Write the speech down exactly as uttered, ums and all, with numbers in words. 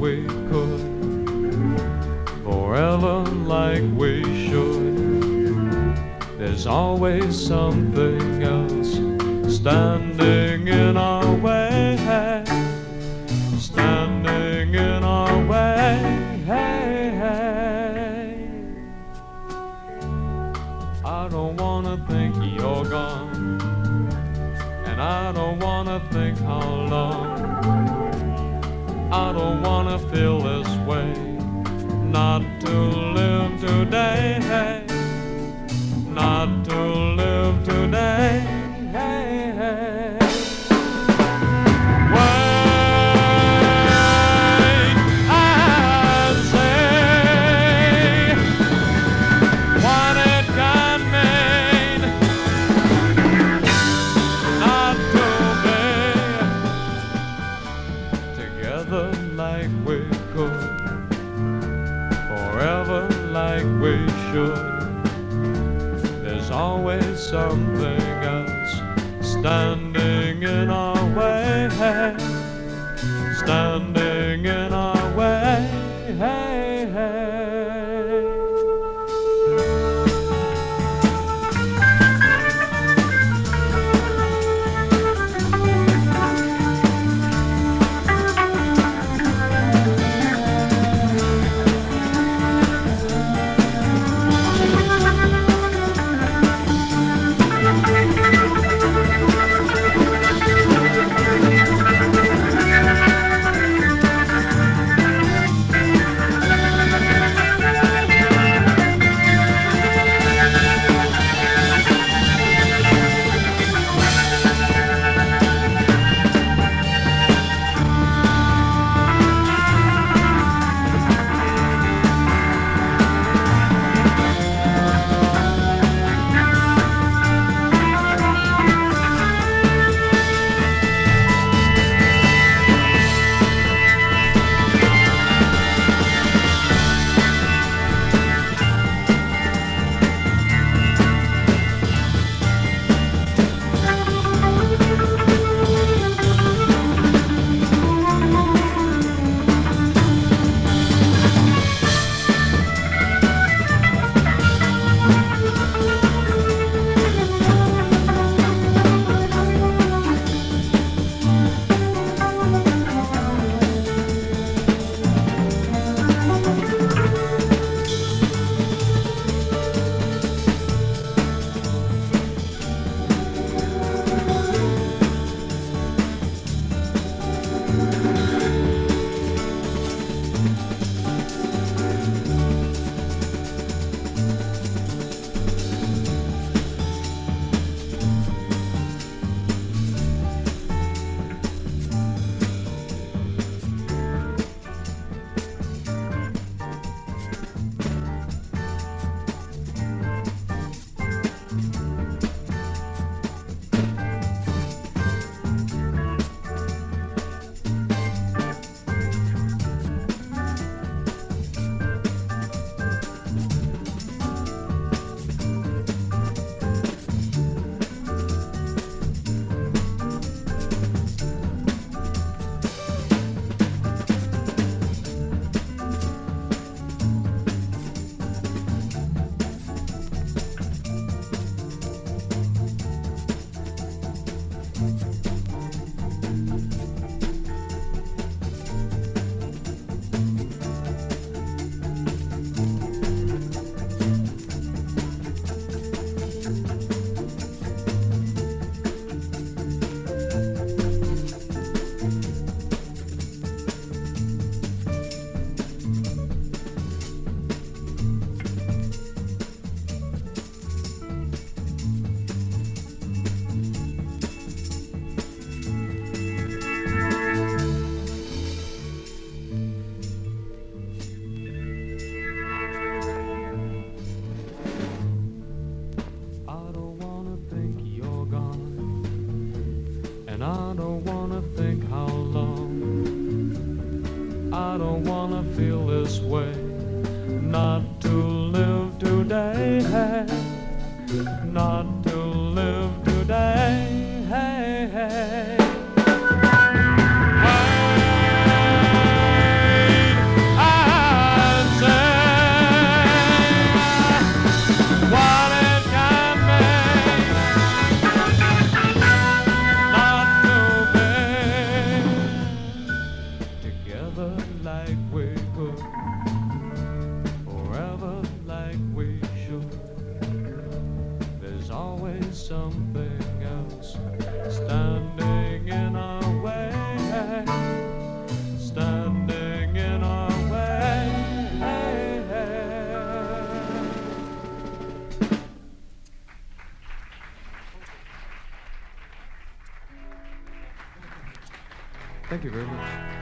we could, forever like we should. There's always something else standing in our way, standing in our way. I don't wanna think you're gone, and I don't wanna think how long. I don't wanna feel this way, not to live today, not to live today. Wait, I say, what it can mean not to be together like we could, forever like we should. There's always something else standing in our way, standing in our way. And I don't wanna think how long. I don't wanna feel this way. Not to live today, not to live today. Wait, Thank you very much.